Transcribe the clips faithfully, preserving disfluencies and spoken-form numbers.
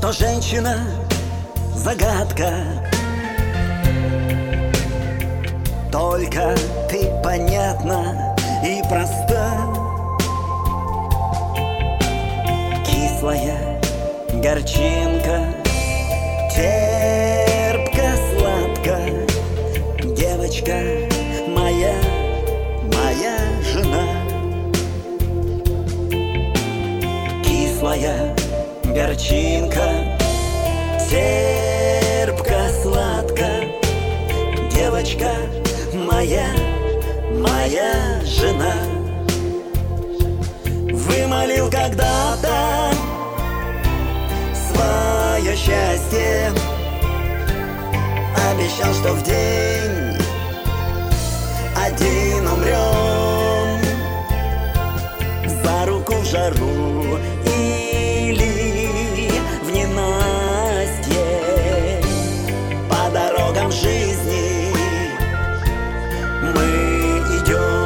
что женщина — загадка. Только ты понятна и проста. Кислая горчинка, терпко-сладко. Девочка моя, моя жена. Кислая горчинка, терпко-сладко. Девочка моя, моя жена. Вымолил когда-то свое счастье, обещал, что в день один умрем. За руку в жару или в ненастье, по дорогам жизни мы идем.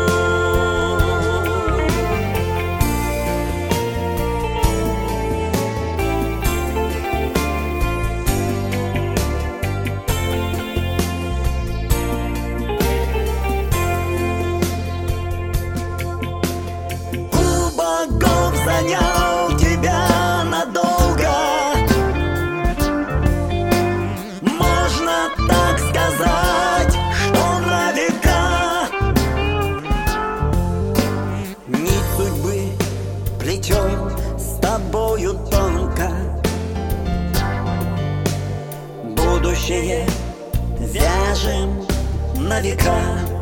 Занял тебя надолго, можно так сказать, что на века. Нить судьбы плетем с тобою тонко, будущее вяжем на века.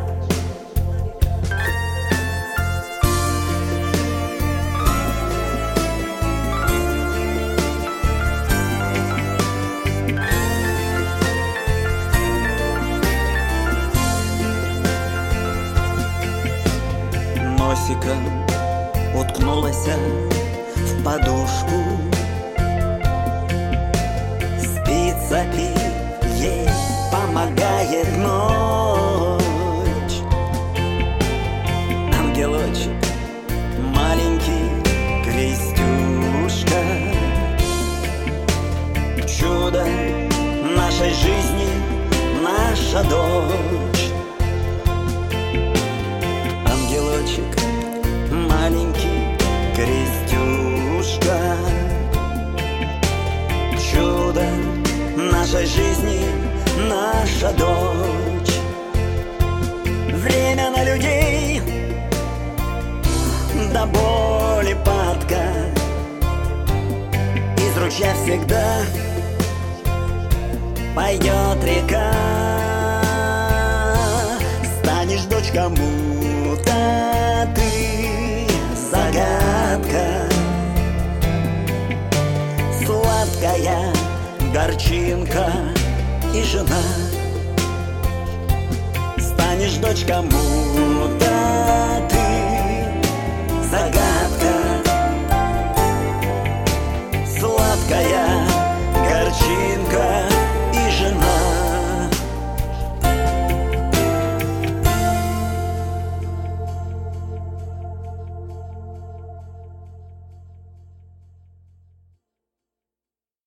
Носиком уткнулась в подушку, спит, сопит, ей помогает ночь. Ангелочек, маленький крестюшка, чудо нашей жизни, наша дочь. Ангелочек, маленький крестюшка, чудо нашей жизни, наша дочь. Время на людей до боли падка, из ручья всегда пойдет река. Станешь дочь кому-то ты загадка, сладкая горчинка и жена. Станешь дочь кому-то ты загадка, сладкая горчинка